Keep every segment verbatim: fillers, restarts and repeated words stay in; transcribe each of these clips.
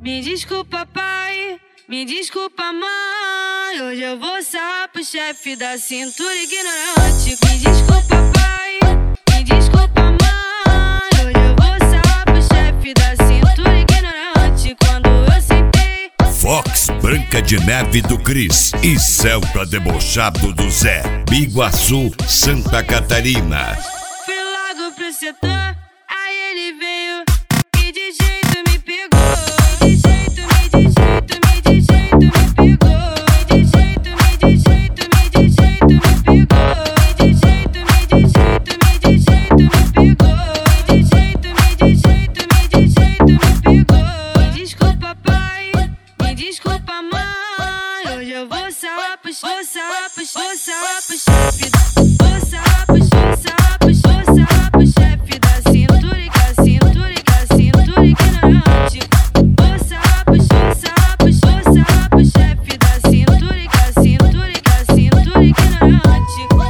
Me desculpa, pai, me desculpa, mãe. Hoje eu vou sarrar pro chefe da cintura ignorante. Me desculpa, pai, me desculpa, mãe. Hoje eu vou sarrar pro chefe da cintura ignorante. Quando eu sentei Fox, Branca de Neve do Cris e Celta debochado do Zé, Biguaçu, Santa Catarina. Fui logo pro setor, aí ele veio e de jeito me pegou. De jeito, me de jeito, me de jeito me pegou. De jeito, me de jeito, me de jeito me pegou. De jeito, me de jeito, me de jeito me pegou. De jeito, me de jeito, me de jeito me pegou. Me desculpa, pai, me desculpa, mãe. Hoje eu vou sarrar pro, vou sarrar pro, vou sarrar pro chefe. Vou sarrar pro, vou sarrar pro, vou sarrar pro chefe da cintura e da cintura e da cintura ignorante. Vou sarrar pro, vou sarrar pro, vou sarrar pro chefe da cintura e da cintura e da cintura ignorante.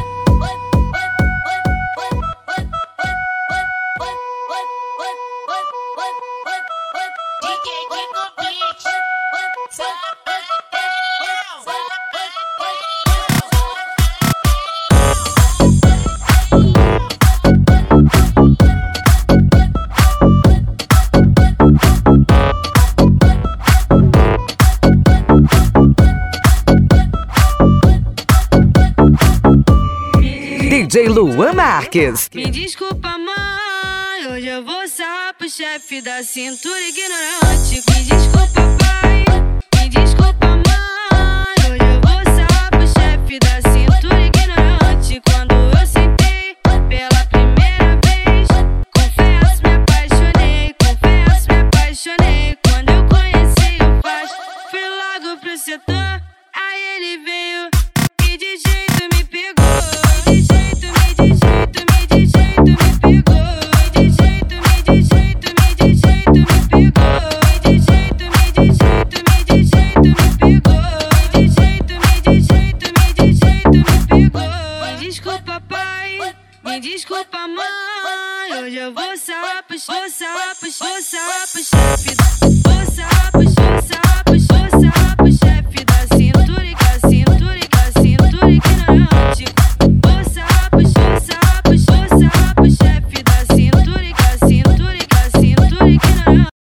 D J Luan Marques. Me desculpa, mãe. Hoje eu vou sarrar pro chefe da cintura ignorante. Me desculpa, pai. Me desculpa, mãe. Hoje eu vou sarrar pro chefe da cintura ignorante. Quando eu sentei pela primeira vez, confesso, me apaixonei. Confesso, me apaixonei. Quando eu conheci o Faz, fui logo pro setor. Aí ele veio e de jeito me pegou. De jeito, me de jeito, me de jeito me pegou. De jeito, me de jeito, me de jeito me pegou. De jeito, me de jeito, me de jeito me pegou. De jeito, me de jeito, me de jeito me pegou. Me desculpa, pai, me desculpa, mãe. Hoje eu vou sarrar pro, vou sarrar pro, vou sarrar pro chefe. Vou sarrar pro, vou sarrar pro, vou sarrar pro chefe da cintura e da cintura e da cintura ignorante. Vou sarrar pro, vou sarrar pro, vou sarrar pro chefe da cintura e da cintura e da cintura ignorante.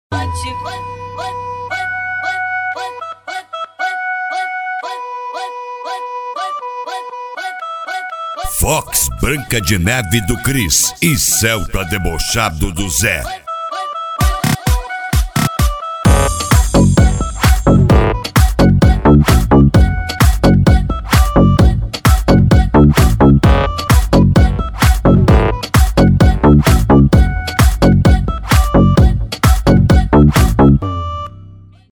Fox, Branca de Neve do Cris e Celta debochado do Zé.